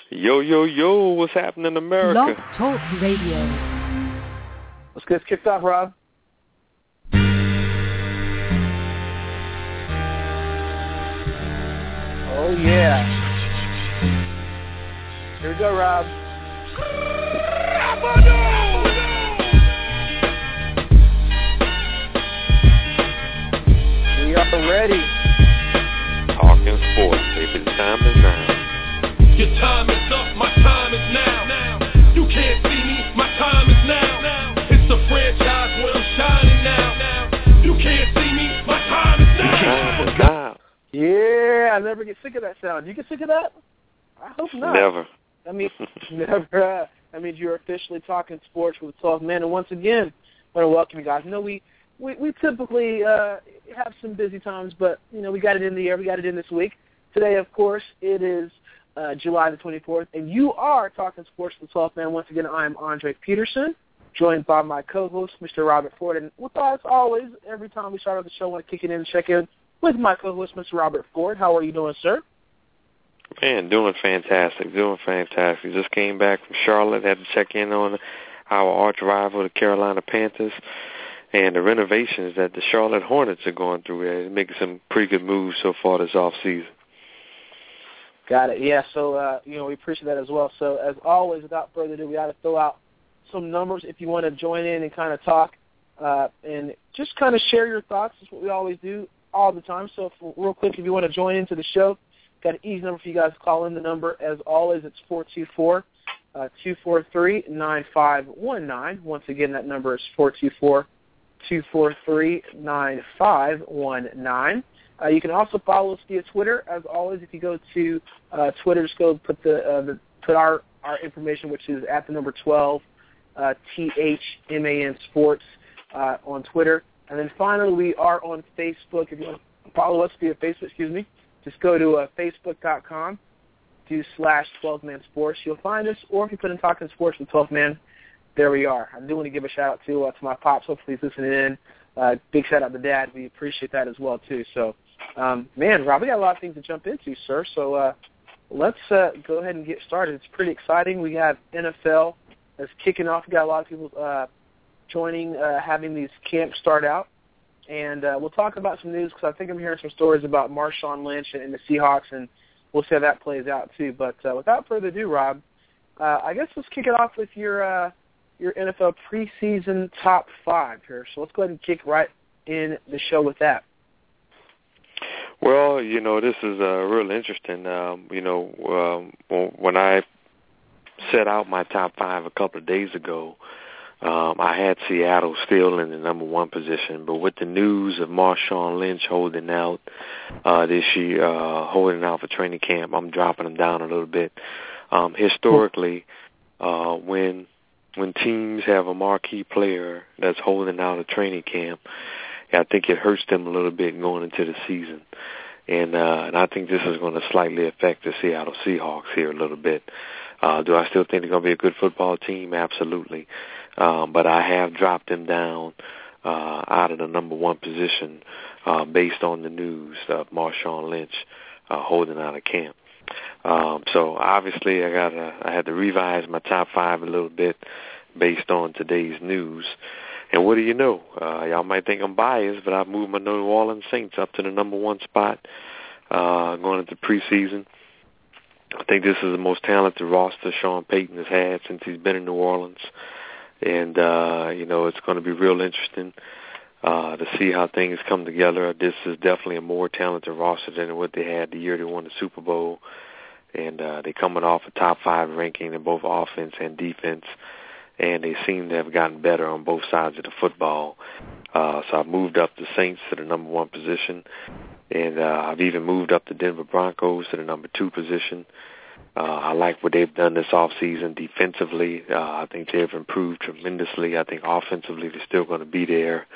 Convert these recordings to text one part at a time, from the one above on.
Yo, yo, yo, what's happening in America? Blog Talk Radio. Let's get this kicked off, Rob. Oh, yeah. Here we go, Rob. We are ready. Talking sports, baby, the time is now. Your time is up, my time is now. You can't see me, my time is now. It's a franchise where I'm shining now. You can't see me, my time is now. Time is now. Yeah, I never get sick of that sound. You get sick of that? I hope not. Never. I mean, never. That means you're officially talking sports with 12 men. And once again, I want to welcome you guys. You know, we typically have some busy times, but, you know, we got it in the air. We got it in this week. Today, of course, it is July the 24th, and you are talking sports with 12 men. Once again, I am Andre Peterson, joined by my co-host, Mr. Robert Ford. And with us, always, every time we start off the show, I want to kick it in and check in with my co-host, Mr. Robert Ford. How are you doing, sir? Man, doing fantastic. Just came back from Charlotte, had to check in on our arch rival, the Carolina Panthers, and the renovations that the Charlotte Hornets are going through. They're making some pretty good moves so far this offseason. Got it. Yeah, so, we appreciate that as well. So, as always, without further ado, we got to throw out some numbers if you want to join in and kind of talk and just kind of share your thoughts. That's what we always do all the time. So, real quick, if you want to join into the show, got an easy number for you guys to call in. The number, as always, it's 424-243-9519. Once again, that number is 424-243-9519. You can also follow us via Twitter. As always, if you go to Twitter, just go put our information, which is at the number 12 THMAN Sports on Twitter. And then finally, we are on Facebook. If you want to follow us via Facebook, just go to facebook.com/12man sports. You'll find us, or if you put in Talking Sports with 12 Man, there we are. I do want to give a shout out to my pops. Hopefully he's listening in. Big shout out to Dad. We appreciate that as well too. So, man, Rob, we got a lot of things to jump into, sir. So let's go ahead and get started. It's pretty exciting. We have NFL that's kicking off. We got a lot of people joining, having these camps start out. And we'll talk about some news because I think I'm hearing some stories about Marshawn Lynch and the Seahawks, and we'll see how that plays out too. But without further ado, Rob, I guess let's kick it off with your NFL preseason top 5 here. So let's go ahead and kick right in the show with that. Well, this is real interesting. When I set out my top 5 a couple of days ago, I had Seattle still in the number 1 position, but with the news of Marshawn Lynch holding out this year, holding out for training camp, I'm dropping them down a little bit. Historically, when teams have a marquee player that's holding out a training camp, I think it hurts them a little bit going into the season. And I think this is going to slightly affect the Seattle Seahawks here a little bit. Do I still think they're going to be a good football team? Absolutely. But I have dropped them down out of the number 1 position based on the news of Marshawn Lynch holding out of camp. So obviously I had to revise my top 5 a little bit based on today's news. And what do you know? Y'all might think I'm biased, but I've moved my New Orleans Saints up to the number 1 spot going into preseason. I think this is the most talented roster Sean Payton has had since he's been in New Orleans. And, it's going to be real interesting to see how things come together. This is definitely a more talented roster than what they had the year they won the Super Bowl. And they're coming off a top 5 ranking in both offense and defense. And they seem to have gotten better on both sides of the football. So I've moved up the Saints to the number 1 position. And I've even moved up the Denver Broncos to the number 2 position. I like what they've done this offseason defensively. I think they've improved tremendously. I think offensively they're still going to be there.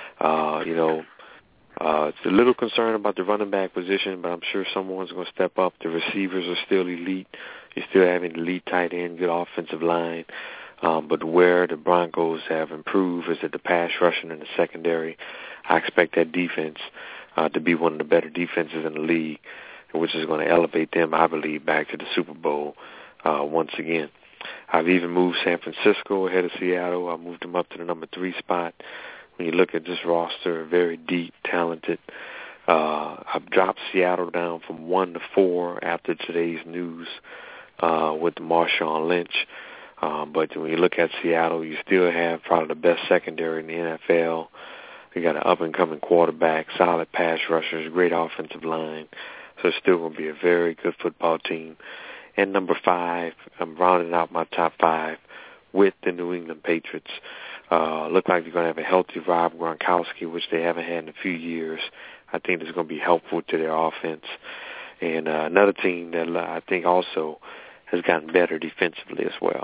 It's a little concerned about the running back position, but I'm sure someone's going to step up. The receivers are still elite. You're still having elite tight end, good offensive line. But where the Broncos have improved is at the pass rushing and the secondary. I expect that defense to be one of the better defenses in the league, which is going to elevate them, I believe, back to the Super Bowl. once again. I've even moved San Francisco ahead of Seattle. I moved them up to the number 3 spot. When you look at this roster, very deep, talented. I've dropped Seattle down from 1 to 4 after today's news with Marshawn Lynch. But when you look at Seattle, you still have probably the best secondary in the NFL. You got an up-and-coming quarterback, solid pass rushers, great offensive line. So it's still going to be a very good football team. And number 5, I'm rounding out my top 5 with the New England Patriots. Look like they're going to have a healthy Rob Gronkowski, which they haven't had in a few years. I think it's going to be helpful to their offense. And another team that I think also has gotten better defensively as well.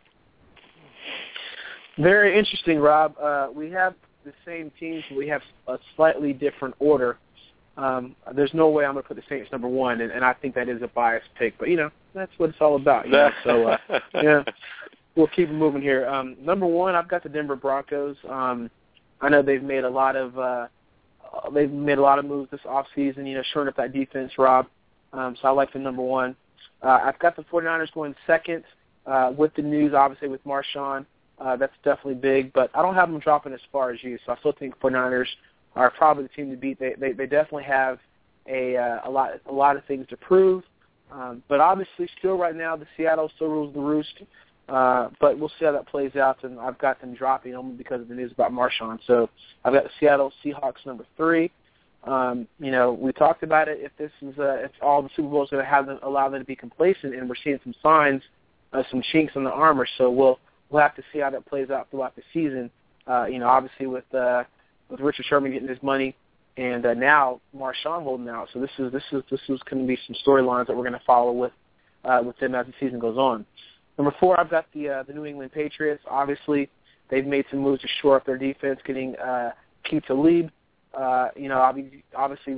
Very interesting, Rob. We have the same teams, but we have a slightly different order. There's no way I'm going to put the Saints number 1, and I think that is a biased pick. But, that's what it's all about. So, we'll keep moving here. Number 1, I've got the Denver Broncos. I know they've made a lot of moves this offseason, shoring up that defense, Rob. So I like the number 1. I've got the 49ers going 2nd with the news, obviously, with Marshawn. That's definitely big, but I don't have them dropping as far as you. So I still think 49ers are probably the team to beat. They definitely have a lot of things to prove. But obviously, still right now, the Seattle still rules the roost. But we'll see how that plays out, and I've got them dropping only because of the news about Marshawn. So I've got the Seattle Seahawks number 3. We talked about it. If all the Super Bowl is going to allow them to be complacent, and we're seeing some signs of some chinks in the armor. So we'll have to see how that plays out throughout the season. Obviously with Richard Sherman getting his money, and now Marshawn holding out. So this is going to be some storylines that we're going to follow with them as the season goes on. Number 4, I've got the New England Patriots. Obviously, they've made some moves to shore up their defense, getting Keith Talib. Obviously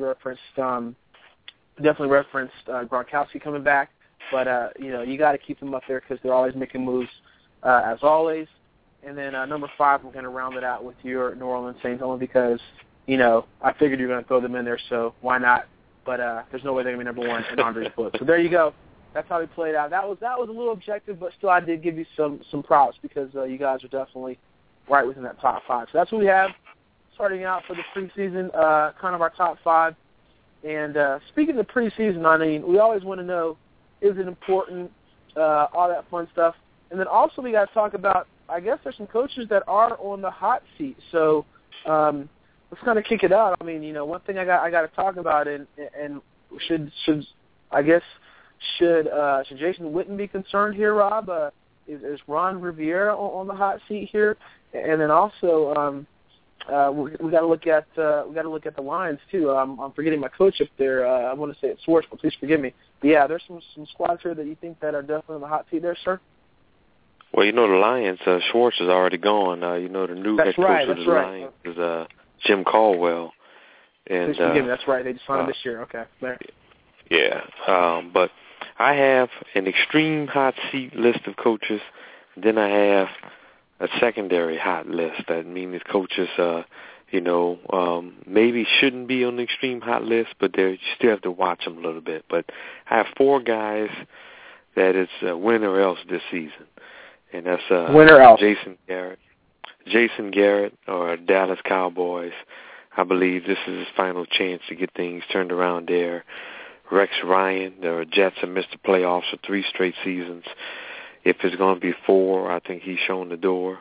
definitely referenced Gronkowski coming back. But you got to keep them up there because they're always making moves, as always. And then number 5, we're going to round it out with your New Orleans Saints, only because I figured you were going to throw them in there, so why not? But there's no way they're going to be number 1 in Andre's book. So there you go. That's how we played out. That was a little objective, but still I did give you some props because you guys are definitely right within that top 5. So that's what we have starting out for the preseason, kind of our top 5. And speaking of the preseason, we always want to know, is it important, all that fun stuff. And then also we got to talk about, I guess there's some coaches that are on the hot seat. So let's kind of kick it out. One thing I got to talk about, and should Jason Witten be concerned here, Rob? Is Ron Rivera on the hot seat here? And then also we got to look at the Lions too. I'm forgetting my coach up there. I want to say it's Schwartz, but please forgive me. But yeah, there's some squads here that you think that are definitely on the hot seat there, sir. Well, the Lions, Schwartz is already gone. The new head coach of the Lions is Jim Caldwell. And, please forgive me. That's right. They just signed this year. Okay. There. Yeah, but I have an extreme hot seat list of coaches. Then I have a secondary hot list. That means coaches, maybe shouldn't be on the extreme hot list, but you still have to watch them a little bit. But I have 4 guys that is win or else this season, and that's win or else. Jason Garrett or Dallas Cowboys. I believe this is his final chance to get things turned around there. Rex Ryan, the Jets have missed the playoffs for 3 straight seasons. If it's going to be 4, I think he's shown the door.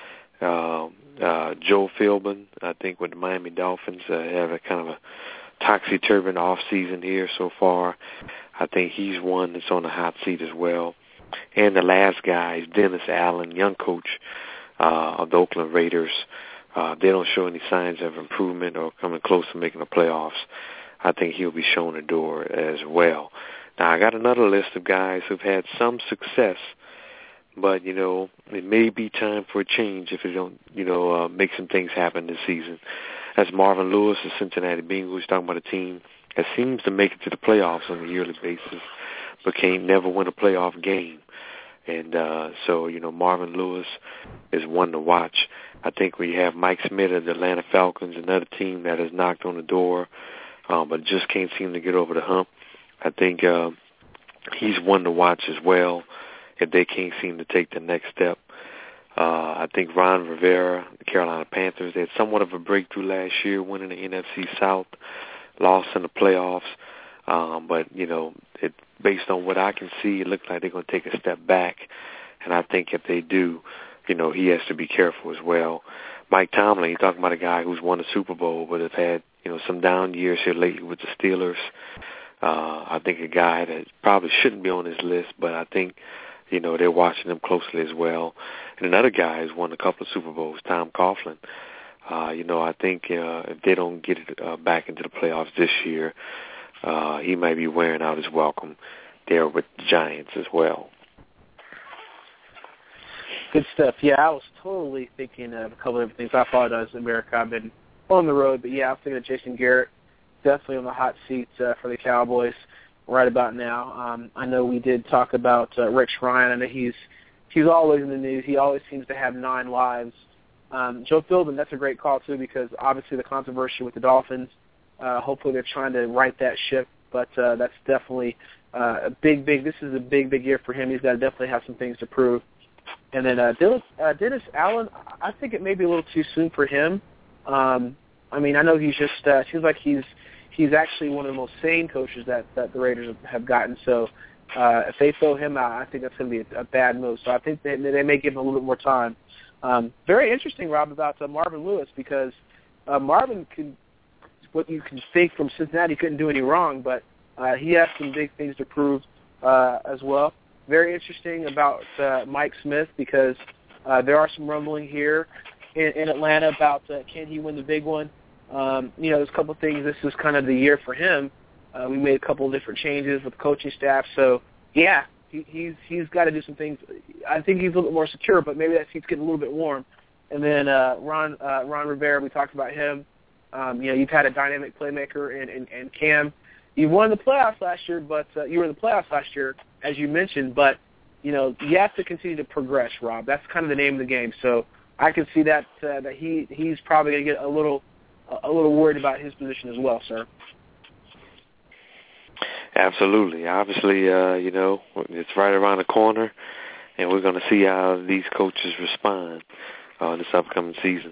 Joe Philbin, I think with the Miami Dolphins, have a kind of a topsy-turvy off-season here so far. I think he's one that's on the hot seat as well. And the last guy is Dennis Allen, young coach of the Oakland Raiders. They don't show any signs of improvement or coming close to making the playoffs. I think he'll be shown the door as well. Now, I got another list of guys who've had some success, but, it may be time for a change if they don't, make some things happen this season. That's Marvin Lewis, the Cincinnati Bengals, talking about a team that seems to make it to the playoffs on a yearly basis, but can't never win a playoff game. And so, Marvin Lewis is one to watch. I think we have Mike Smith of the Atlanta Falcons, another team that has knocked on the door, but just can't seem to get over the hump. I think he's one to watch as well. if they can't seem to take the next step. I think Ron Rivera, the Carolina Panthers, they had somewhat of a breakthrough last year, winning the NFC South, lost in the playoffs. But, based on what I can see, it looks like they're going to take a step back. And I think if they do, he has to be careful as well. Mike Tomlin, you're talking about a guy who's won a Super Bowl but has had, some down years here lately with the Steelers. I think a guy that probably shouldn't be on his list, but I think, they're watching him closely as well. And another guy who's won a couple of Super Bowls, Tom Coughlin. I think if they don't get it back into the playoffs this year, he might be wearing out his welcome there with the Giants as well. Good stuff. Yeah, I was totally thinking of a couple of things. I apologize, America. I've been on the road, but yeah, I was thinking of Jason Garrett, definitely on the hot seat for the Cowboys right about now. I know we did talk about Rex Ryan. I know he's always in the news. He always seems to have 9 lives. Joe Philbin, that's a great call too, because obviously the controversy with the Dolphins. Hopefully they're trying to right that ship, but that's definitely a big. This is a big year for him. He's got to definitely have some things to prove. And then Dennis Allen, I think it may be a little too soon for him. I know he's just seems like he's actually one of the most sane coaches that the Raiders have gotten. So if they throw him out, I think that's going to be a bad move. So I think they may give him a little bit more time. Very interesting, Rob, about Marvin Lewis, because Marvin could, what you can think from Cincinnati, couldn't do any wrong, but he has some big things to prove as well. Very interesting about Mike Smith, because there are some rumbling here in Atlanta about can he win the big one. There's a couple of things. This is kind of the year for him. We made a couple of different changes with the coaching staff. So, yeah, he's got to do some things. I think he's a little bit more secure, but maybe that seat's getting a little bit warm. And then Ron Rivera, we talked about him. You've had a dynamic playmaker in Cam. You won the playoffs last year, but you were in the playoffs last year, as you mentioned. But you have to continue to progress, Rob. That's kind of the name of the game. So I can see that he's probably going to get a little worried about his position as well, sir. Absolutely. Obviously, it's right around the corner, and we're going to see how these coaches respond this upcoming season.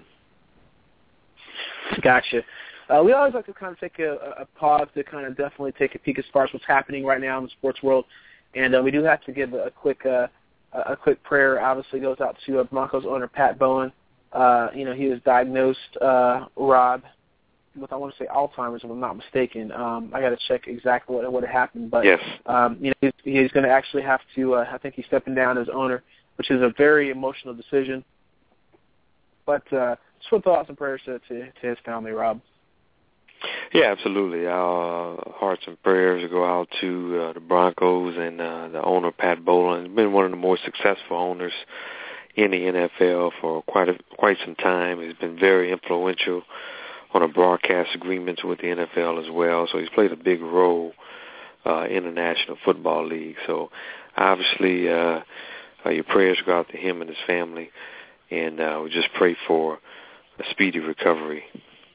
Gotcha. We always like to kind of take a pause to kind of definitely take a peek as far as what's happening right now in the sports world, and we do have to give a quick prayer. Obviously, goes out to Broncos owner Pat Bowen. He was diagnosed, Rob, with, I want to say, Alzheimer's, if I'm not mistaken. I got to check exactly what happened, but yes. He's going to actually have to. I think he's stepping down as owner, which is a very emotional decision. But just want thoughts and prayers to his family, Rob. Yeah, absolutely. Our hearts and prayers go out to the Broncos and the owner, Pat Bowlen. He's been one of the more successful owners in the NFL for quite some time. He's been very influential on the broadcast agreements with the NFL as well. So he's played a big role in the National Football League. So obviously your prayers go out to him and his family, and we just pray for a speedy recovery.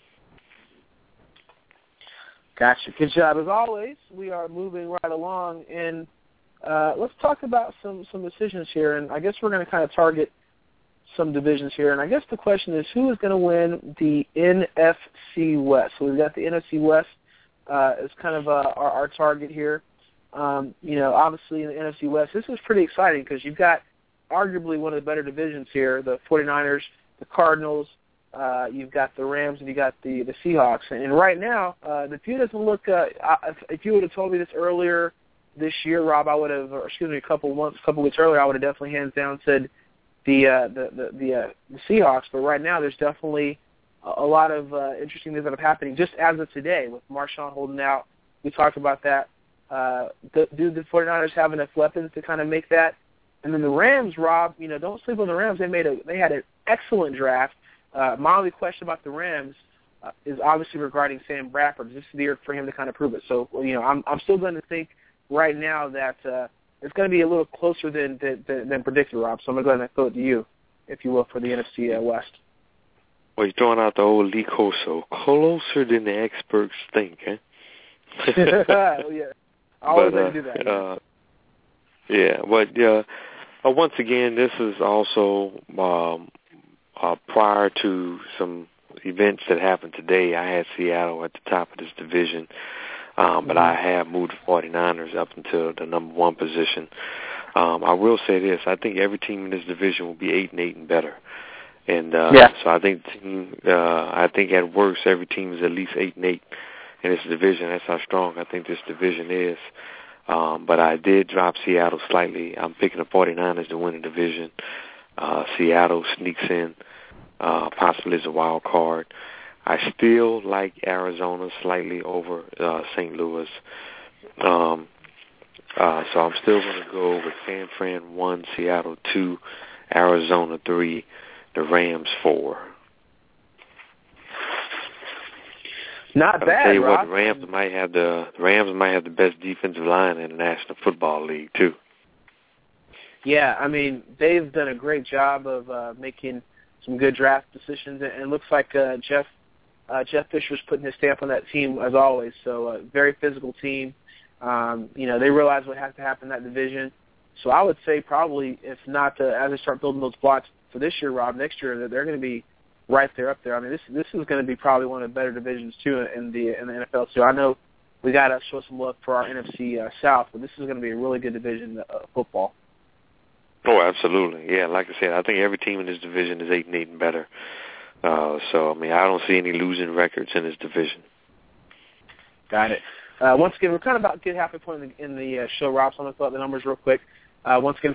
Gotcha. Good job. As always, we are moving right along, and let's talk about some decisions here, and I guess we're going to kind of target some divisions here, and I guess the question is, who is going to win the NFC West? So we've got the NFC West as kind of our target here. Obviously in the NFC West, this is pretty exciting because you've got arguably one of the better divisions here, the 49ers, the Cardinals, you've got the Rams, and you got the Seahawks. And right now, the view doesn't look. If you would have told me this earlier this year, Rob, I would have, or excuse me, a couple weeks earlier, I would have definitely hands down said the Seahawks. But right now, there's definitely a lot of interesting things that are happening just as of today with Marshawn holding out. We talked about that. Do the 49ers have enough weapons to kind of make that? And then the Rams, Rob, don't sleep on the Rams. They had an excellent draft. My only question about the Rams is obviously regarding Sam Bradford. This is the year for him to kind of prove it. So, I'm still going to think right now that it's going to be a little closer than predicted, Rob. So I'm going to throw it to you, if you will, for the NFC West. Well, you're throwing out the old Lee Corso. Closer than the experts think, eh? Yeah. I always like to do that. Once again, this is also prior to some events that happened today. I had Seattle at the top of this division, but I have moved the 49ers up into the number one position. I will say this. I think every team in this division will be 8-8 and better. And so I think at worst, every team is at least 8-8 in this division. That's how strong I think this division is. But I did drop Seattle slightly. I'm picking the 49ers to win the division. Seattle sneaks in, possibly as a wild card. I still like Arizona slightly over St. Louis. So I'm still going to go with San Fran 1, Seattle 2, Arizona 3, the Rams 4. Not bad, I'll tell you Rob. what, the Rams might have the best defensive line in the National Football League too. Yeah, I mean, they've done a great job of making some good draft decisions, and it looks like Jeff Fisher's putting his stamp on that team as always. So, very physical team. They realize what has to happen in that division. So I would say probably, if not as they start building those blocks for this year, Rob, next year, that they're going to be right there up there. I mean, this is going to be probably one of the better divisions too in the NFL. So I know we got to show some love for our NFC South, but this is going to be a really good division of football. Oh, absolutely. Yeah, like I said, I think every team in this division is 8-8 and better. So, I mean, I don't see any losing records in this division. Got it. Once again, we're kind of about to get halfway point in the show, Rob, so I'm going to throw out the numbers real quick. Once again,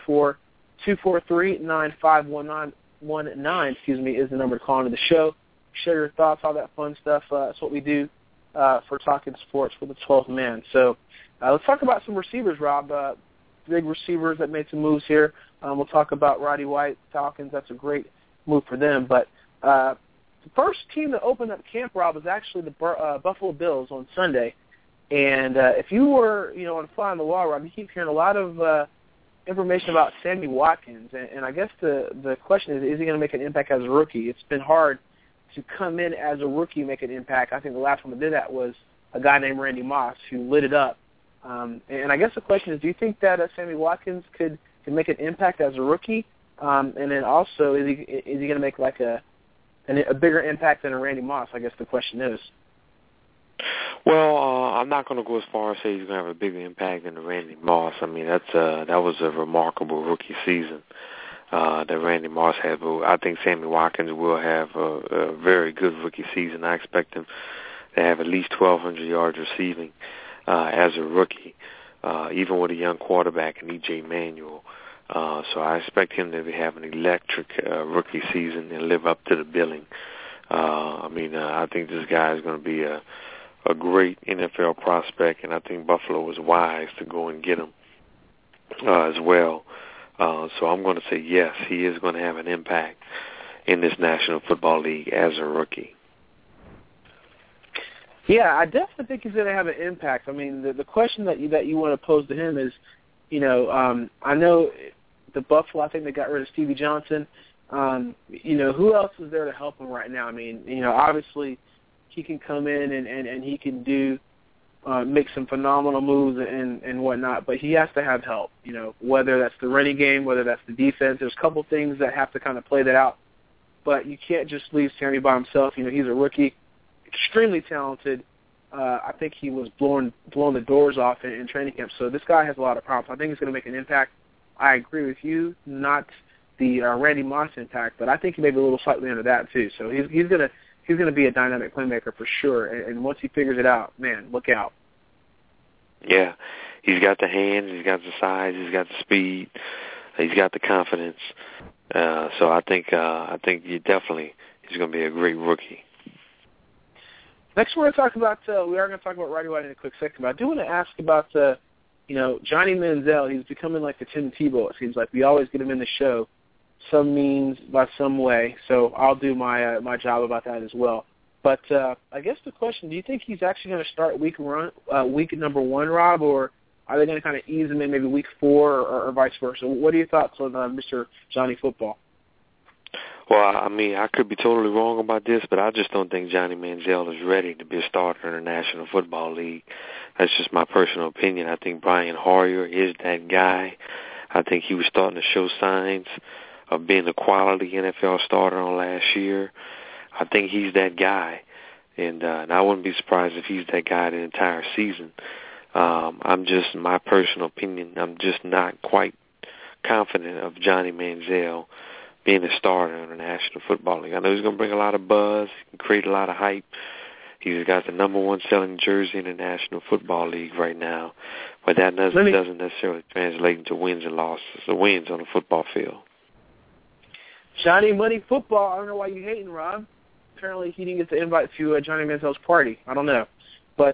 424-243-9519, is the number to call into the show. Share your thoughts, all that fun stuff. That's what we do for Talking Sports with the 12th Man. So let's talk about some receivers, Rob. Big receivers that made some moves here. We'll talk about Roddy White, Falcons. That's a great move for them. But the first team that opened up camp, Rob, was actually the Buffalo Bills on Sunday. And if you were, on a fly on the wall, Rob, you keep hearing a lot of information about Sammy Watkins. And I guess the question is he going to make an impact as a rookie? It's been hard to come in as a rookie and make an impact. I think the last one that did that was a guy named Randy Moss who lit it up. And I guess the question is, do you think that Sammy Watkins could make an impact as a rookie? And then also, is he going to make like a bigger impact than a Randy Moss? I guess the question is. Well, I'm not going to go as far as say he's going to have a bigger impact than Randy Moss. I mean, that was a remarkable rookie season that Randy Moss had. But I think Sammy Watkins will have a very good rookie season. I expect him to have at least 1,200 yards receiving as a rookie, even with a young quarterback in E.J. Manuel. So I expect him to have an electric rookie season and live up to the billing. I think this guy is going to be a great NFL prospect, and I think Buffalo was wise to go and get him as well. So I'm going to say yes, he is going to have an impact in this National Football League as a rookie. Yeah, I definitely think he's going to have an impact. I mean, the question that you want to pose to him is, I know the Buffalo, I think they got rid of Stevie Johnson. Who else is there to help him right now? I mean, obviously he can come in and he can do make some phenomenal moves and whatnot, but he has to have help, whether that's the running game, whether that's the defense. There's a couple things that have to kind of play that out, but you can't just leave Sammy by himself. He's a rookie, extremely talented. I think he was blowing the doors off in training camp, so this guy has a lot of promise. I think he's going to make an impact. I agree with you, not the Randy Moss impact, but I think he may be a little slightly under that too. So he's going to be a dynamic playmaker for sure. And once he figures it out, man, look out. Yeah, he's got the hands, he's got the size, he's got the speed, he's got the confidence. So I think he's going to be a great rookie. Next, we are going to talk about Roddy White in a quick second, but I do want to ask about Johnny Manziel. He's becoming like the Tim Tebow. It seems like we always get him in the show, some means by some way. So I'll do my job about that as well. But I guess the question: do you think he's actually going to start week number 1, Rob, or are they going to kind of ease him in maybe week 4 or vice versa? What are your thoughts on Mr. Johnny Football? Well, I could be totally wrong about this, but I just don't think Johnny Manziel is ready to be a starter in the National Football League. That's just my personal opinion. I think Brian Hoyer is that guy. I think he was starting to show signs of being a quality NFL starter on last year. I think he's that guy, and I wouldn't be surprised if he's that guy the entire season. I'm just, my personal opinion, I'm just not quite confident of Johnny Manziel being a starter in the National Football League. I know he's going to bring a lot of buzz, create a lot of hype. He's got the number one selling jersey in the National Football League right now, but that doesn't necessarily translate into wins and losses, or wins on the football field. Johnny Money Football, I don't know why you're hating, Rob. Apparently he didn't get the invite to Johnny Manziel's party. I don't know. But,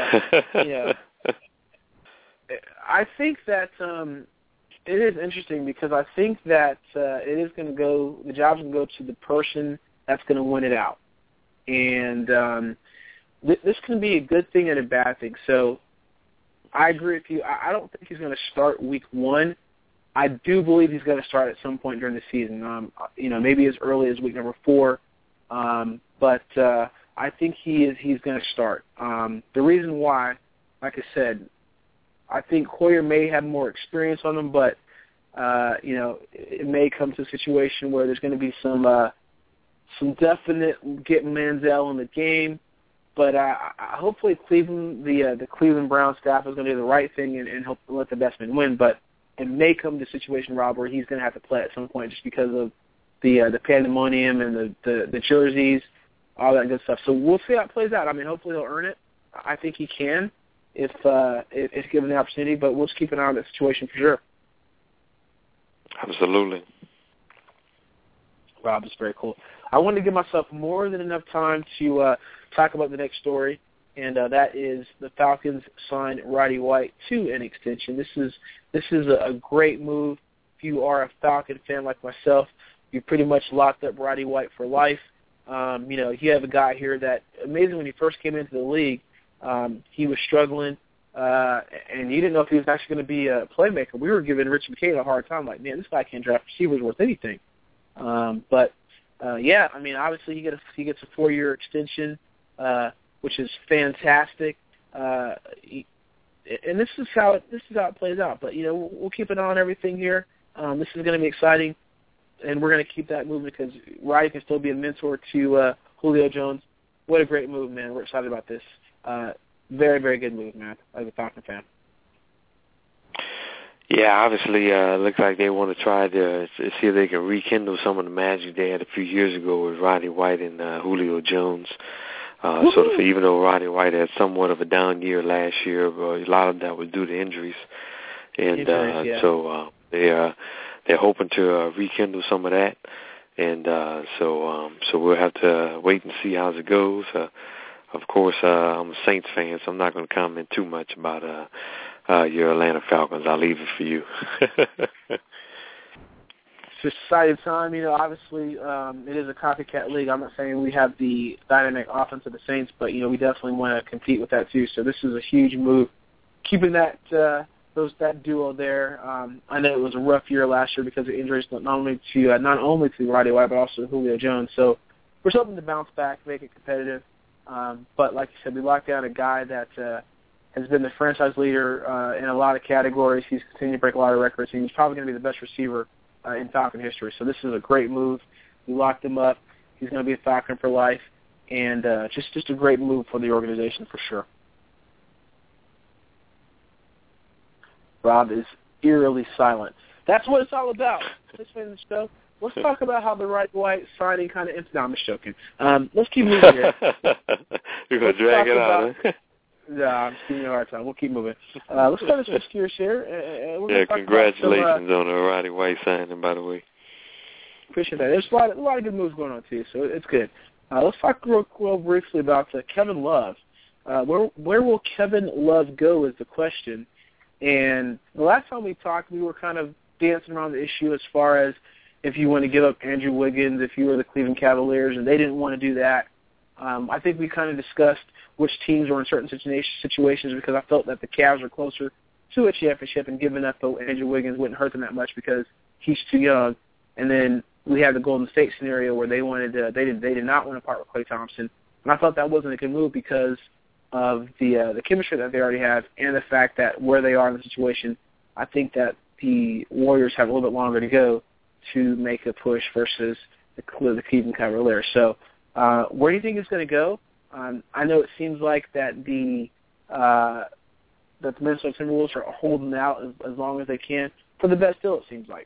I think that it is interesting because I think that it is going to go, the job's going to go to the person that's going to win it out. And this can be a good thing and a bad thing. So I agree with you. I don't think he's going to start week 1. I do believe he's going to start at some point during the season, maybe as early as week number 4. But I think he's going to start. The reason why, like I said, I think Hoyer may have more experience on him, but, it may come to a situation where there's going to be some definite get Manziel in the game. But hopefully Cleveland, the Cleveland Browns staff is going to do the right thing and help let the best man win. But it may come to a situation, Rob, where he's going to have to play at some point just because of the pandemonium and the jerseys, all that good stuff. So we'll see how it plays out. I mean, hopefully he'll earn it. I think he can if given the opportunity, but we'll just keep an eye on that situation for sure. Absolutely. Rob, it's very cool. I wanted to give myself more than enough time to talk about the next story, and that is the Falcons signed Roddy White to an extension. This is a great move. If you are a Falcon fan like myself, you pretty much locked up Roddy White for life. You have a guy here that, amazing, when he first came into the league, he was struggling, and you didn't know if he was actually going to be a playmaker. We were giving Rich McCain a hard time, like, man, this guy can't draft receivers worth anything. Obviously he gets a 4-year extension, which is fantastic. And this is how it plays out. But we'll keep an eye on everything here. This is going to be exciting, and we're going to keep that moving because Roddy can still be a mentor to Julio Jones. What a great move, man! We're excited about this. Very, very good move, man. As a Falcon fan. Yeah, obviously, looks like they want to try to see if they can rekindle some of the magic they had a few years ago with Roddy White and Julio Jones. Even though Roddy White had somewhat of a down year last year, a lot of that was due to injuries, and they're hoping to rekindle some of that, and so we'll have to wait and see how it goes. Of course, I'm a Saints fan, so I'm not going to comment too much about your Atlanta Falcons. I'll leave it for you. It's exciting time. Obviously, it is a copycat league. I'm not saying we have the dynamic offense of the Saints, but, we definitely want to compete with that too. So this is a huge move. Keeping that duo there. I know it was a rough year last year because of injuries, not only to Roddy White, but also to Julio Jones. So we're hoping to bounce back, make it competitive. But like you said, we locked down a guy that has been the franchise leader in a lot of categories. He's continued to break a lot of records, and he's probably going to be the best receiver in Falcon history. So this is a great move. We locked him up. He's going to be a Falcon for life, and just a great move for the organization for sure. Rob is eerily silent. That's what it's all about. This way in the show. Let's talk about how the Roddy White signing kind of – no, I'm just joking. Let's keep moving here. You're going to drag it out, huh? No, I'm just giving you a hard time. We'll keep moving. Let's try to switch gears here. Congratulations on the Roddy White signing, by the way. Appreciate that. There's a lot of good moves going on, too, so it's good. Let's talk real briefly about Kevin Love. Where will Kevin Love go is the question. And the last time we talked, we were kind of dancing around the issue as far as if you want to give up Andrew Wiggins, if you were the Cleveland Cavaliers, and they didn't want to do that. I think we kind of discussed which teams were in certain situations because I felt that the Cavs were closer to a championship, and giving up Andrew Wiggins wouldn't hurt them that much because he's too young. And then we had the Golden State scenario where they did not want to part with Klay Thompson, and I thought that wasn't a good move because of the chemistry that they already have and the fact that where they are in the situation, I think that the Warriors have a little bit longer to go to make a push versus the Cleveland Cavaliers. So where do you think it's going to go? I know it seems like that the Minnesota Timberwolves are holding out as long as they can for the best deal, it seems like.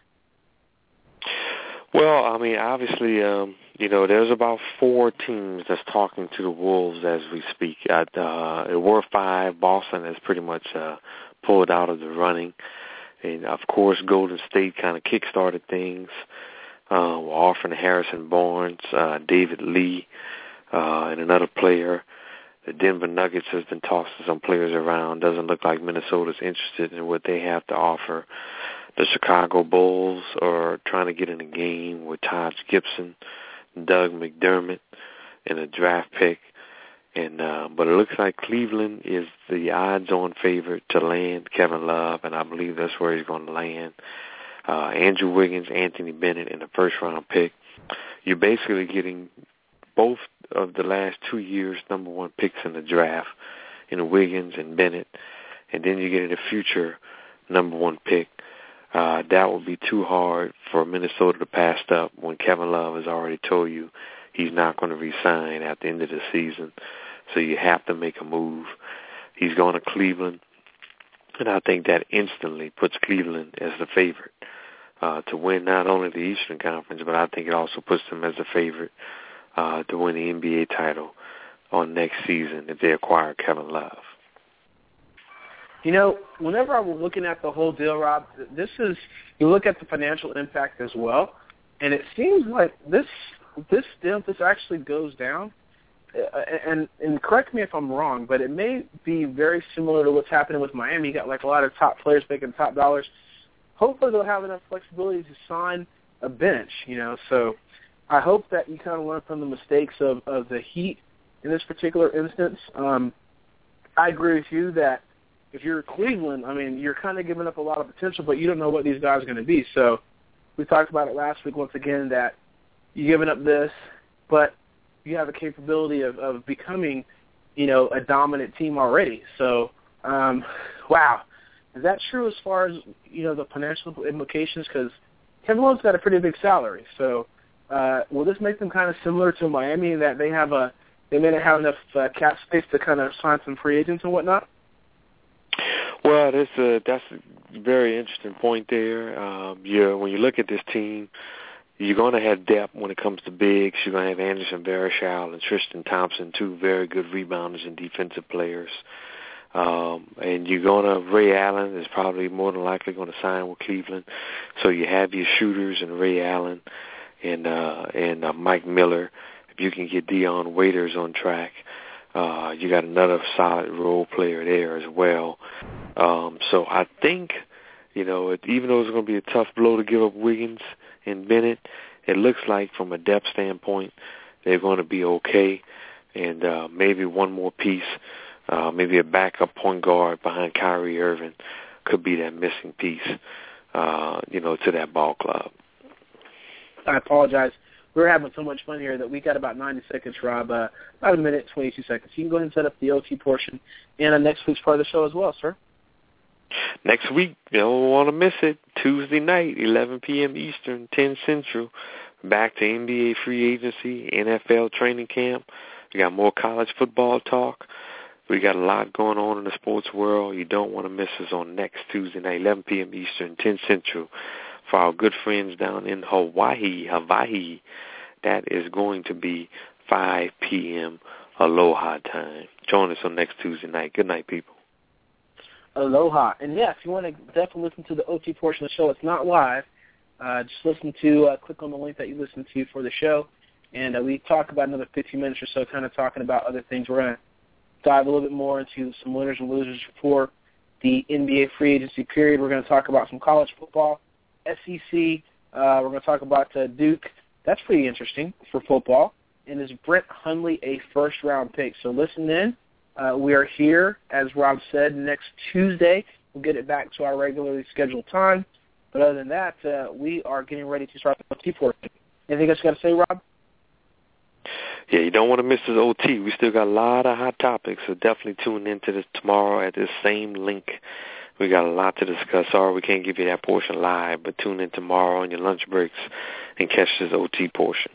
Well, I mean, obviously, there's about 4 teams that's talking to the Wolves as we speak. There were 5. Boston has pretty much pulled out of the running. And, of course, Golden State kind of kick-started things. We're offering Harrison Barnes, David Lee, and another player. The Denver Nuggets has been tossing some players around. Doesn't look like Minnesota's interested in what they have to offer. The Chicago Bulls are trying to get in a game with Taj Gibson, Doug McDermott, and a draft pick. And but it looks like Cleveland is the odds-on favorite to land Kevin Love, and I believe that's where he's going to land. Andrew Wiggins, Anthony Bennett, in the first-round pick. You're basically getting both of the last 2 years' number 1 picks in the draft, in Wiggins and Bennett, and then you get a future number 1 pick. That would be too hard for Minnesota to pass up when Kevin Love has already told you he's not going to re-sign at the end of the season. So you have to make a move. He's going to Cleveland, and I think that instantly puts Cleveland as the favorite to win not only the Eastern Conference, but I think it also puts them as the favorite to win the NBA title on next season if they acquire Kevin Love. Whenever I'm looking at the whole deal, Rob, you look at the financial impact as well, and it seems like this deal, this actually goes down, and correct me if I'm wrong, but it may be very similar to what's happening with Miami. You got like a lot of top players making top dollars. Hopefully they'll have enough flexibility to sign a bench, so I hope that you kind of learn from the mistakes of the Heat in this particular instance. I agree with you that if you're Cleveland, I mean, you're kind of giving up a lot of potential, but you don't know what these guys are going to be. So we talked about it last week once again that you're giving up this, but you have the capability of becoming, a dominant team already. So, wow. Is that true as far as, the financial implications? Because Kevin Love's got a pretty big salary. So will this make them kind of similar to Miami in that they may not have enough cap space to kind of sign some free agents and whatnot? Well, that's a very interesting point there. When you look at this team, you're going to have depth when it comes to bigs. You're going to have Anderson Varejao and Tristan Thompson, 2 very good rebounders and defensive players. And Ray Allen is probably more than likely going to sign with Cleveland. So you have your shooters and Ray Allen and Mike Miller. If you can get Dion Waiters on track, you got another solid role player there as well. So I think, even though it's going to be a tough blow to give up Wiggins and Bennett, it looks like from a depth standpoint they're going to be okay. And maybe one more piece, maybe a backup point guard behind Kyrie Irving could be that missing piece, to that ball club. I apologize. We're having so much fun here that we got about 90 seconds, Rob. About a minute, 22 seconds. You can go ahead and set up the OT portion and next week's part of the show as well, sir. Next week, you don't want to miss it. Tuesday night, 11 p.m. Eastern, 10 Central. Back to NBA free agency, NFL training camp. We got more college football talk. We got a lot going on in the sports world. You don't want to miss us on next Tuesday night, 11 p.m. Eastern, 10 Central. For our good friends down in Hawaii, that is going to be 5 p.m. Aloha time. Join us on next Tuesday night. Good night, people. Aloha. And, if you want to definitely listen to the OT portion of the show, it's not live. Just listen to, click on the link that you listen to for the show. And we talk about another 15 minutes or so kind of talking about other things. We're going to dive a little bit more into some winners and losers for the NBA free agency period. We're going to talk about some college football, SEC. We're going to talk about Duke. That's pretty interesting for football. And is Brett Hundley a first-round pick? So listen in. We are here, as Rob said, next Tuesday. We'll get it back to our regularly scheduled time. But other than that, we are getting ready to start the OT portion. Anything else you got to say, Rob? Yeah, you don't want to miss this OT. We still got a lot of hot topics, so definitely tune into this tomorrow at this same link We got a lot to discuss. Sorry we can't give you that portion live, but tune in tomorrow on your lunch breaks and catch this OT portion.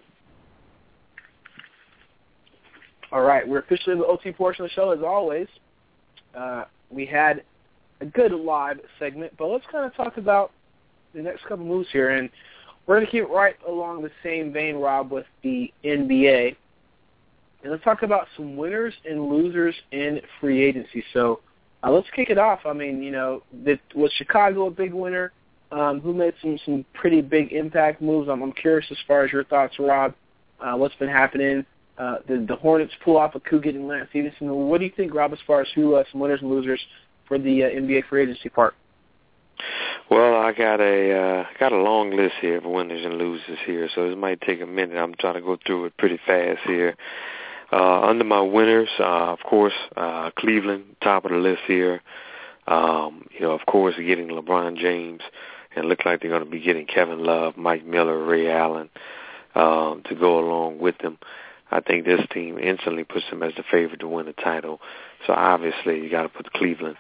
All right, we're officially in the OT portion of the show as always. We had a good live segment, but let's kind of talk about the next couple moves here, and we're going to keep right along the same vein, Rob, with the NBA. And let's talk about some winners and losers in free agency. So let's kick it off. I mean, was Chicago a big winner? Who made some pretty big impact moves? I'm curious as far as your thoughts, Rob. What's been happening? The Hornets pull off a coup getting Lance Stevenson. What do you think, Rob, as far as who some winners and losers for the NBA free agency part? Well, I got a long list here of winners and losers here, so it might take a minute. I'm trying to go through it pretty fast here. Under my winners, of course, Cleveland, top of the list here. Of course, getting LeBron James, and it looks like they're going to be getting Kevin Love, Mike Miller, Ray Allen to go along with them. I think this team instantly puts them as the favorite to win the title. So obviously, you got to put Cleveland.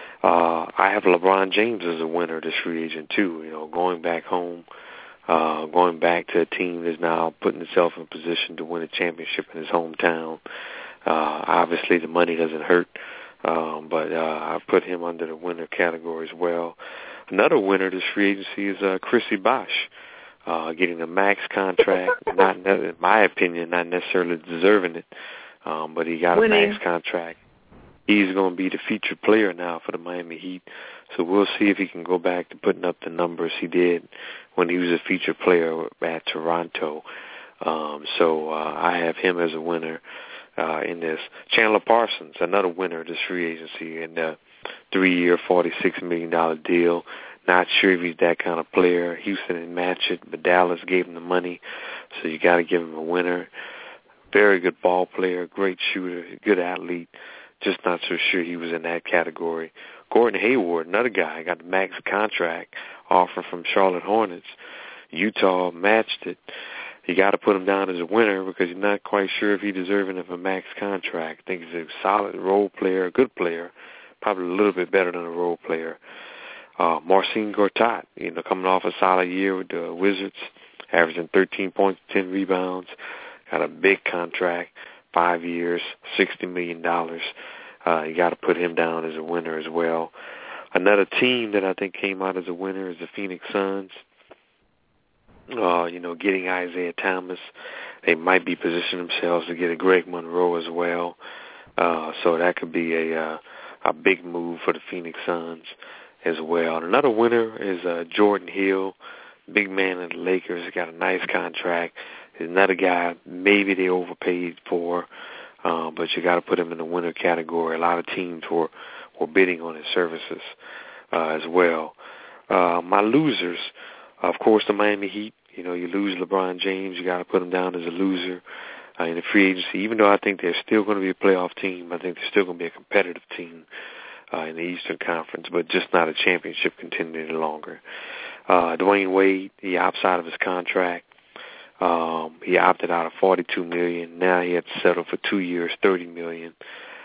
I have LeBron James as a winner this free agent too. Going back home. Going back to a team that's now putting itself in position to win a championship in his hometown. Obviously, the money doesn't hurt, but I put him under the winner category as well. Another winner this free agency is Chrissy Bosh, getting a max contract. Not, in my opinion, not necessarily deserving it, but he got a max contract. He's going to be the featured player now for the Miami Heat. So we'll see if he can go back to putting up the numbers he did when he was a featured player at Toronto. So I have him as a winner in this. Chandler Parsons, another winner of this free agency in the 3-year, $46 million deal. Not sure if he's that kind of player. Houston didn't match it, but Dallas gave him the money. So you got to give him a winner. Very good ball player, great shooter, good athlete. Just not so sure he was in that category. Gordon Hayward, another guy, got the max contract offer from Charlotte Hornets. Utah matched it. You got to put him down as a winner because you're not quite sure if he's deserving of a max contract. I think he's a solid role player, a good player, probably a little bit better than a role player. Marcin Gortat, coming off a solid year with the Wizards, averaging 13 points, 10 rebounds, got a big contract. 5 years, $60 million. You got to put him down as a winner as well. Another team that I think came out as a winner is the Phoenix Suns. Getting Isaiah Thomas. They might be positioning themselves to get a Greg Monroe as well. So that could be a big move for the Phoenix Suns as well. And another winner is Jordan Hill, big man of the Lakers. He got a nice contract. He's another guy maybe they overpaid for, but you got to put him in the winner category. A lot of teams were bidding on his services as well. My losers, of course, the Miami Heat. You lose LeBron James, you got to put him down as a loser in the free agency. Even though I think they're still going to be a playoff team, I think they're still going to be a competitive team in the Eastern Conference, but just not a championship contender any longer. Dwayne Wade, he opts out of his contract. He opted out of $42 million. Now he had to settle for 2 years, $30 million.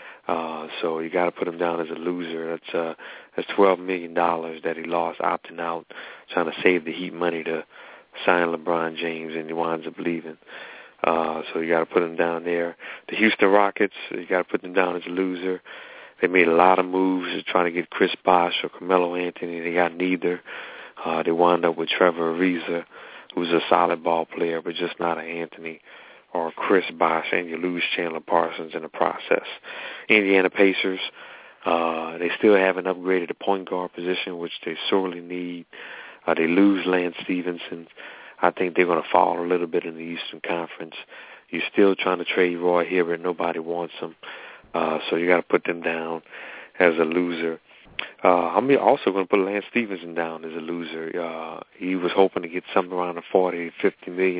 So you got to put him down as a loser. That's $12 million that he lost opting out, trying to save the Heat money to sign LeBron James, and he winds up leaving. So you got to put him down there. The Houston Rockets, you got to put them down as a loser. They made a lot of moves to try to get Chris Bosh or Carmelo Anthony. They got neither. They wound up with Trevor Ariza, who's a solid ball player, but just not an Anthony or Chris Bosh, and you lose Chandler Parsons in the process. Indiana Pacers, they still haven't upgraded the point guard position, which they sorely need. They lose Lance Stevenson. I think they're going to fall a little bit in the Eastern Conference. You're still trying to trade Roy Hibbert. Nobody wants him. So you got to put them down as a loser. I'm also going to put Lance Stevenson down as a loser. He was hoping to get something around the $40, $50 million,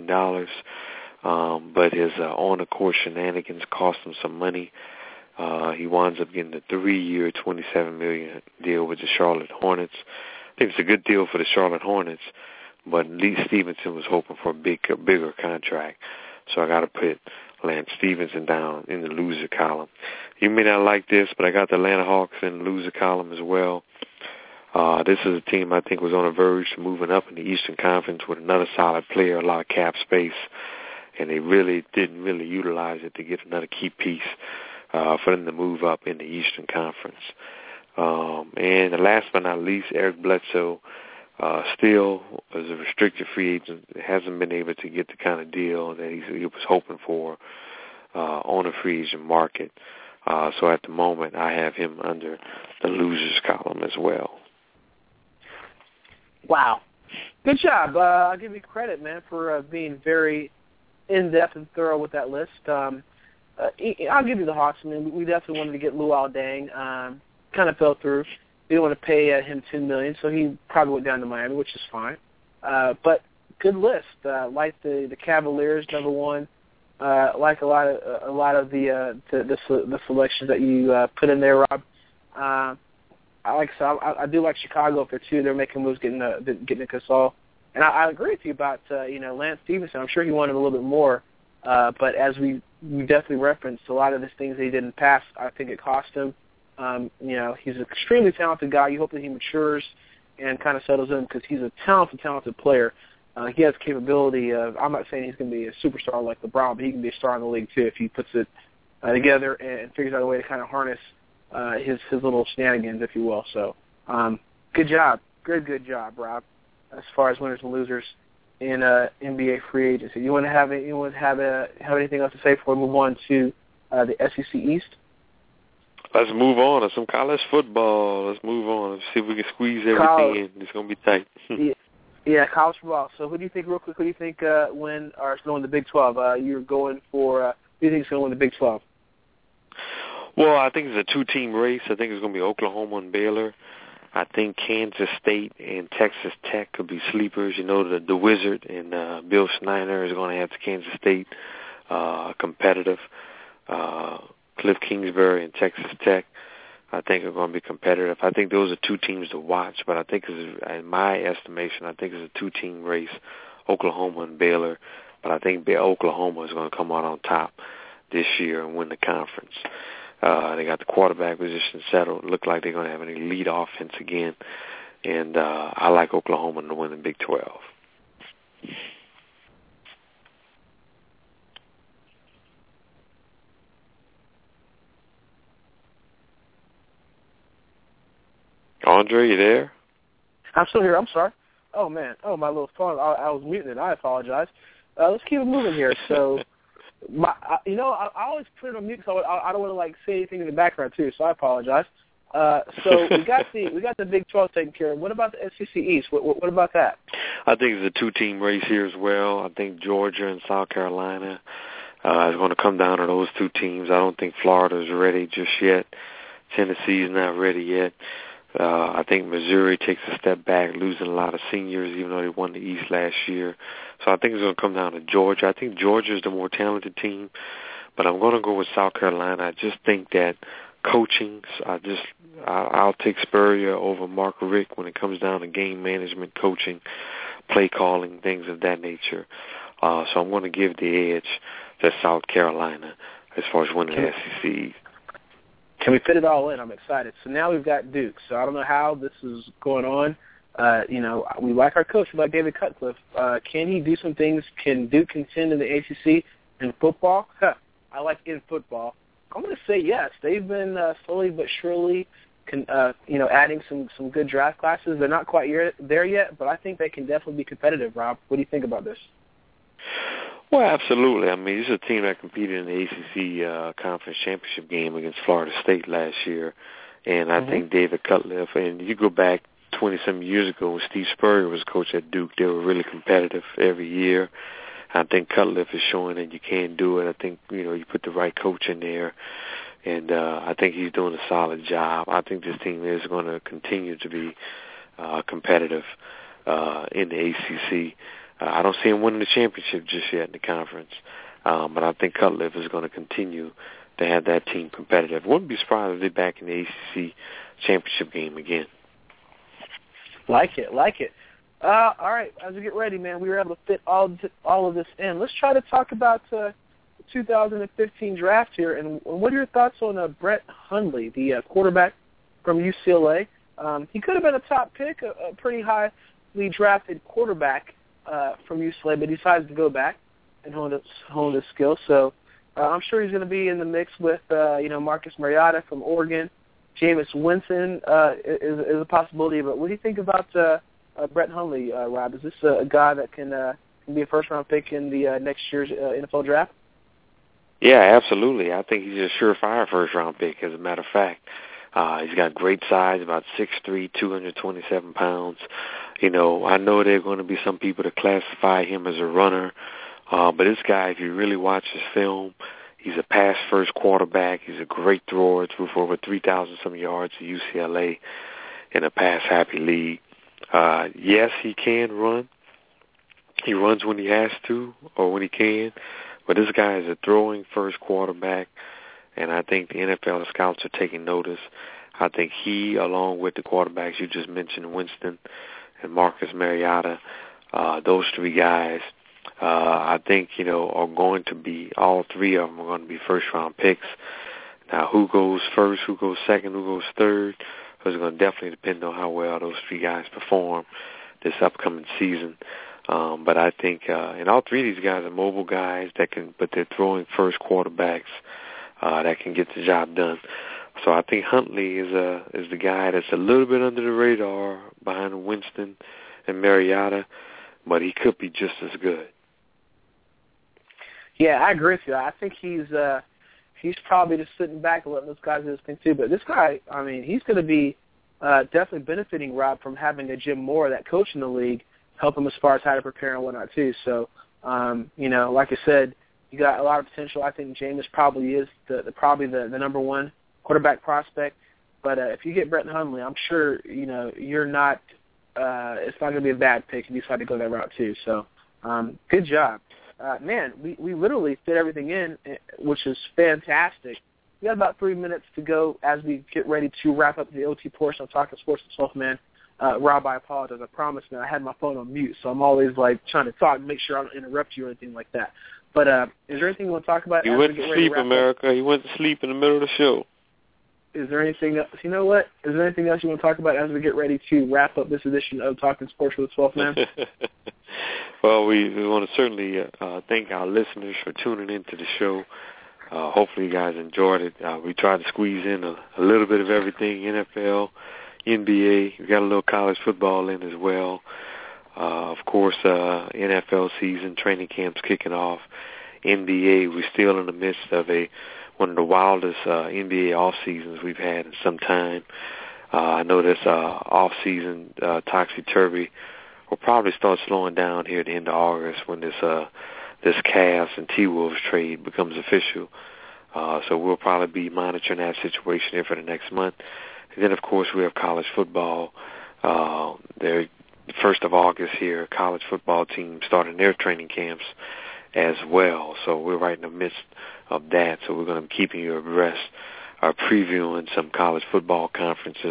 but his on-the-court shenanigans cost him some money. He winds up getting a 3-year, $27 million deal with the Charlotte Hornets. I think it's a good deal for the Charlotte Hornets, but Lee Stevenson was hoping for a bigger contract. So I got to put Lance Stevenson down in the loser column. You may not like this, but I got the Atlanta Hawks in the loser column as well. This is a team I think was on the verge to moving up in the Eastern Conference with another solid player, a lot of cap space, and they really didn't utilize it to get another key piece for them to move up in the Eastern Conference. And last but not least, Eric Bledsoe still is a restricted free agent. Hasn't been able to get the kind of deal that he was hoping for on a free agent market. So at the moment, I have him under the losers column as well. Wow. Good job. I'll give you credit, man, for being very in-depth and thorough with that list. I'll give you the Hawks. I mean, we definitely wanted to get Luol Deng. Kind of fell through. We didn't want to pay him $10 million, so he probably went down to Miami, which is fine. But good list. Like the Cavaliers, number one. Like a lot of the selections that you put in there, Rob. I do like Chicago up there too. They're making moves, getting a Gasol, and I agree with you about Lance Stevenson. I'm sure he wanted a little bit more, but as we definitely referenced, a lot of the things that he did in the past, I think it cost him. He's an extremely talented guy. You hope that he matures and kind of settles in because he's a talented player. He has capability of, I'm not saying he's going to be a superstar like LeBron, but he can be a star in the league too if he puts it together and figures out a way to kind of harness his little shenanigans, if you will. So, good job. Good job, Rob, as far as winners and losers in NBA free agency. You want to have anything else to say before we move on to the SEC East? Let's move on to some college football. Let's move on. Let's see if we can squeeze everything in. It's going to be tight. Yeah, college football. So who do you think, real quick, who do you think is going to win the Big 12? You're going for, who do you think is going to win the Big 12? Well, I think it's a two-team race. I think it's going to be Oklahoma and Baylor. I think Kansas State and Texas Tech could be sleepers. The Wizard and Bill Snyder is going to have Kansas State competitive. Cliff Kingsbury and Texas Tech, I think, are going to be competitive. I think those are two teams to watch, but I think, in my estimation, I think it's a two-team race, Oklahoma and Baylor. But I think Oklahoma is going to come out on top this year and win the conference. They got the quarterback position settled. Look like they're going to have an elite offense again. And I like Oklahoma to win the Big 12. Andre, you there? I'm still here. I'm sorry. Oh, man. Oh, my little phone. I was muting it. I apologize. Let's keep it moving here. So, I always put it on mute because I don't want to say anything in the background too. So I apologize. So we got the Big 12 taken care of. What about the SEC East? What about that? I think it's a two-team race here as well. I think Georgia and South Carolina is going to come down to those two teams. I don't think Florida is ready just yet. Tennessee is not ready yet. I think Missouri takes a step back, losing a lot of seniors, even though they won the East last year. So I think it's going to come down to Georgia. I think Georgia is the more talented team, but I'm going to go with South Carolina. I just think that coaching, I'll take Spurrier over Mark Richt when it comes down to game management, coaching, play calling, things of that nature. So I'm going to give the edge to South Carolina as far as winning the SEC. Can we fit it all in? I'm excited. So now we've got Duke. So I don't know how this is going on. We like our coach, we like David Cutcliffe. Can he do some things? Can Duke contend in the ACC in football? I like in football. I'm going to say yes. They've been slowly but surely, adding some good draft classes. They're not quite there yet, but I think they can definitely be competitive. Rob, what do you think about this? Well, absolutely. I mean, this is a team that competed in the ACC Conference Championship game against Florida State last year, and I think David Cutcliffe, and you go back 20-some years ago when Steve Spurrier was coach at Duke, they were really competitive every year. I think Cutcliffe is showing that you can do it. I think, you put the right coach in there, and I think he's doing a solid job. I think this team is going to continue to be competitive in the ACC. I don't see him winning the championship just yet in the conference, but I think Cutcliffe is going to continue to have that team competitive. Wouldn't be surprised if they're back in the ACC championship game again. Like it. All right, as we get ready, man, we were able to fit all of this in. Let's try to talk about the 2015 draft here. And what are your thoughts on Brett Hundley, the quarterback from UCLA? He could have been a top pick, a pretty highly drafted quarterback from UCLA, but he decided to go back and hone his skills. So I'm sure he's going to be in the mix with Marcus Mariota from Oregon. Jameis Winston is a possibility. But what do you think about Brett Hundley, Rob? Is this a guy that can be a first-round pick in the next year's NFL draft? Yeah, absolutely. I think he's a surefire first-round pick, as a matter of fact. He's got great size, about 6'3", 227 pounds. I know there are going to be some people that classify him as a runner, but this guy, if you really watch his film, he's a pass-first quarterback. He's a great thrower. Threw for over 3,000-some yards at UCLA in a pass-happy league. Yes, he can run. He runs when he has to or when he can, but this guy is a throwing first quarterback, and I think the NFL scouts are taking notice. I think he, along with the quarterbacks you just mentioned, Winston and Marcus Mariota, those three guys, I think, are going to be, all three of them are going to be first-round picks. Now, who goes first, who goes second, who goes third, is going to definitely depend on how well those three guys perform this upcoming season. But I think, and all three of these guys are mobile guys but they're throwing first quarterbacks that can get the job done. So I think Huntley is the guy that's a little bit under the radar behind Winston and Mariota, but he could be just as good. Yeah, I agree with you. I think he's probably just sitting back and letting those guys do this thing too. But this guy, I mean, he's going to be definitely benefiting, Rob, from having a Jim Moore, that coach in the league, help him as far as how to prepare and whatnot too. So, like I said, you got a lot of potential. I think Jameis probably is probably the number one quarterback prospect. But if you get Brett Hundley, I'm sure you're not. It's not going to be a bad pick if you decide to go that route too. So, good job, man. We literally fit everything in, which is fantastic. We got about 3 minutes to go as we get ready to wrap up the OT portion of Talking Sports with 12 Man. Rob, I apologize. I promise, man. I had my phone on mute, so I'm always trying to talk, make sure I don't interrupt you or anything like that. But is there anything you want to talk about? You went to sleep, America. You went to sleep in the middle of the show. Is there anything else? You know what? Is there anything else you want to talk about as we get ready to wrap up this edition of Talking Sports with the 12th Man? Well, we want to certainly thank our listeners for tuning into the show. Hopefully you guys enjoyed it. We tried to squeeze in a little bit of everything, NFL, NBA. We got a little college football in as well. Of course, NFL season, training camps kicking off. NBA, we're still in the midst of one of the wildest NBA off seasons we've had in some time. I know this off season topsy-turvy will probably start slowing down here at the end of August when this Cavs and T-Wolves trade becomes official. So we'll probably be monitoring that situation here for the next month. And then, of course, we have college football. The 1st of August here, college football teams starting their training camps as well. So we're right in the midst of that. So we're going to be keeping you abreast, previewing some college football conferences,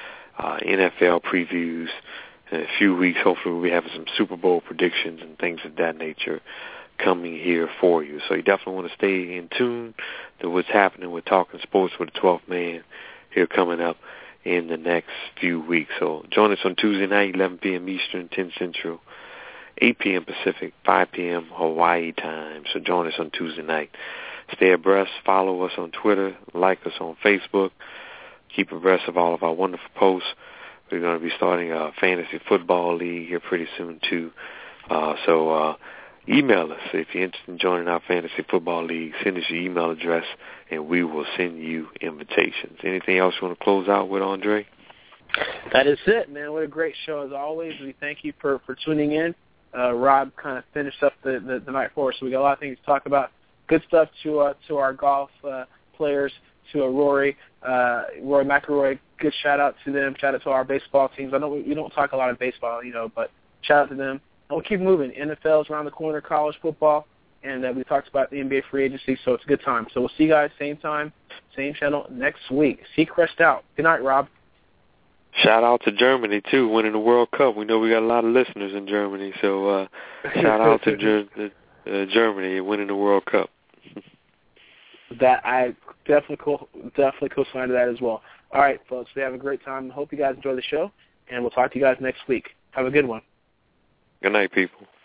NFL previews. In a few weeks, hopefully we'll be having some Super Bowl predictions and things of that nature coming here for you. So you definitely want to stay in tune to what's happening with Talking Sports with the 12th Man here coming up in the next few weeks. So join us on Tuesday night, 11 p.m. Eastern, 10 Central, 8 p.m. Pacific, 5 p.m. Hawaii time. So join us on Tuesday night. Stay abreast. Follow us on Twitter. Like us on Facebook. Keep abreast of all of our wonderful posts. We're going to be starting a fantasy football league here pretty soon, too. So email us if you're interested in joining our fantasy football league. Send us your email address, and we will send you invitations. Anything else you want to close out with, Andre? That is it, man. What a great show as always. We thank you for tuning in. Rob kind of finished up the night for us, so we got a lot of things to talk about. Good stuff to our golf players, to Rory McIlroy. Good shout-out to them. Shout-out to our baseball teams. I know we don't talk a lot of baseball, but shout-out to them. And we'll keep moving. NFL's around the corner, college football, and we talked about the NBA free agency, so it's a good time. So we'll see you guys same time, same channel next week. Seacrest out. Good night, Rob. Shout-out to Germany, too, winning the World Cup. We know we got a lot of listeners in Germany, so shout-out to Germany winning the World Cup. That I definitely co-sign to that as well. All right, folks. We have a great time. Hope you guys enjoy the show, and we'll talk to you guys next week. Have a good one. Good night, people.